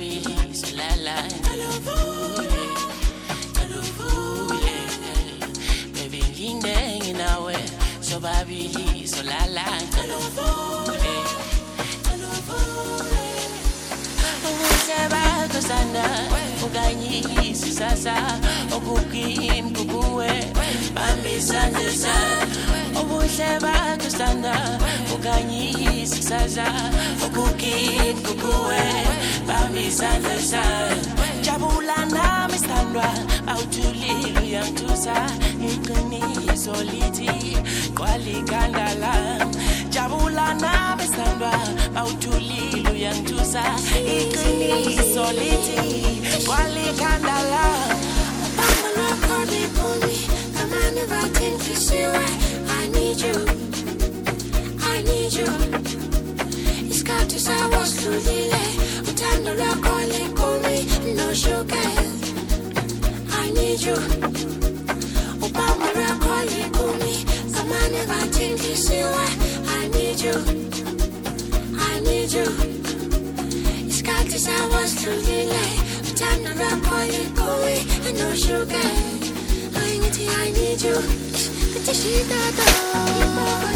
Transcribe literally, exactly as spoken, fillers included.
sobabilis la la aluvule aluvule baby ngingenge nawe sobabilis la la aluvule aluvule ubuseba kusanda uganyisi sasa okukim kukuwe bambisandesa ubuseba kusanda uganyisi sasa okukim kukuwe bambisandesa jabula nami standwa awuthulile uyangithusa iqiniso lithi kwalikandala jabula nami standwa awuthulile uyangithusa iqiniso lithi kwalikandala bambala kodi kodi kama never think you see why I need you I need you it's got to say what's to delay utando lwakho likumi no sugar I need you ubamba lwakho likumi kama never think you see why I need you I need you it's got to say what's to delay utando lwakho likumi no sugar I need you I need you but you see that